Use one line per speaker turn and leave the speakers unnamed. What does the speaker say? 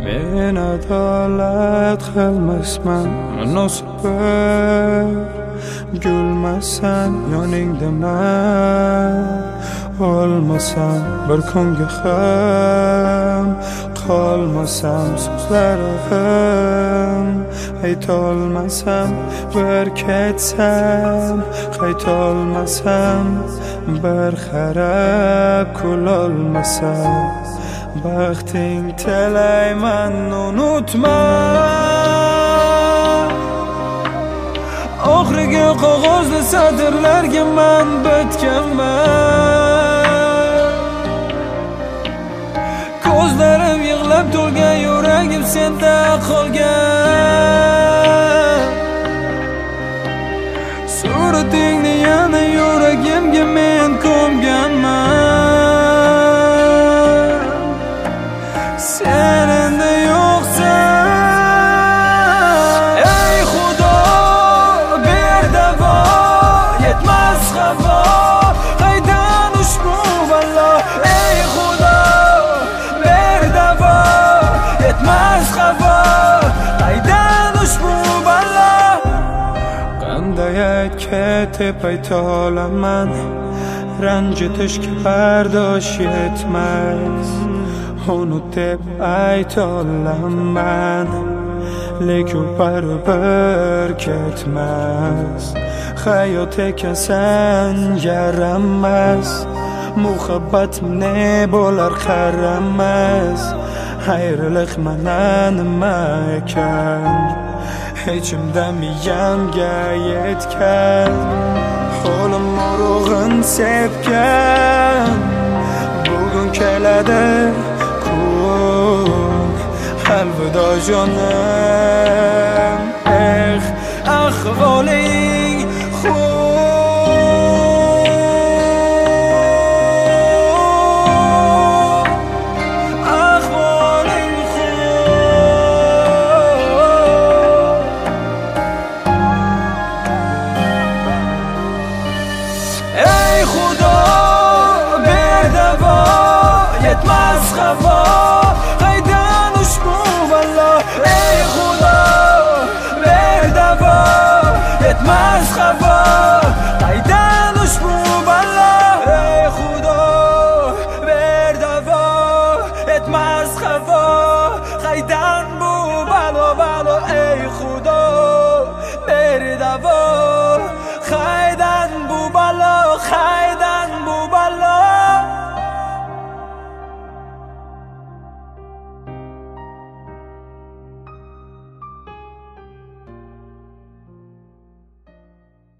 Men adolat qilmasman munosib gulmasam yoningda man olmasam bir kunga ham qolmasam so'zlarim aytolmasam bir ketsam qaytolmasam bir qarab kulolmasam baxting tilayman unutma oxirgi qog'ozli satrlarga man bitganman ko'zlarim yig'lab to'lgan yuragim senda qolgan suratingni yana yuragimga men ko'mganman sen endi yo'qsan ey xudo ber davo yetmas havo qaydan ushbu balo ey xudo ber davo yetmas havo qaydan ushbu balo qanday ketib ayta olaman ranjitishga bardosh yetmas unut deb ayta olaman lekin baribir ketmas hayot ekansan yaramas muhabbatim ne bo'lar qaramas ayriliq mana nima ekan ichimda miyamga yetgan qo'lim urug'in sepgan bugun keladi kun alvido jonim ahvoling yetmas havo qaydan ushbu balo ey xudo ber davo yetmas havo